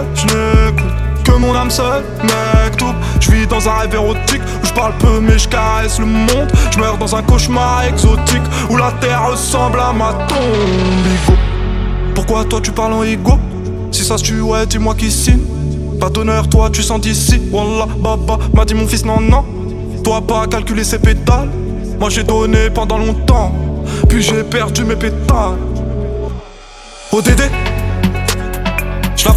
je n'écoute que mon âme seule, mec tout. Je vis dans un rêve érotique où je parle peu mais je caresse le monde. Je meurs dans un cauchemar exotique où la terre ressemble à ma tombe. Igo. Pourquoi toi tu parles en ego? Si ça se tue, ouais, dis-moi qui signe. Pas d'honneur, toi tu sens d'ici. Wallah, baba, m'a dit mon fils, non, non. Toi pas calculer ses pétales. Moi j'ai donné pendant longtemps, puis j'ai perdu mes pétales. ODD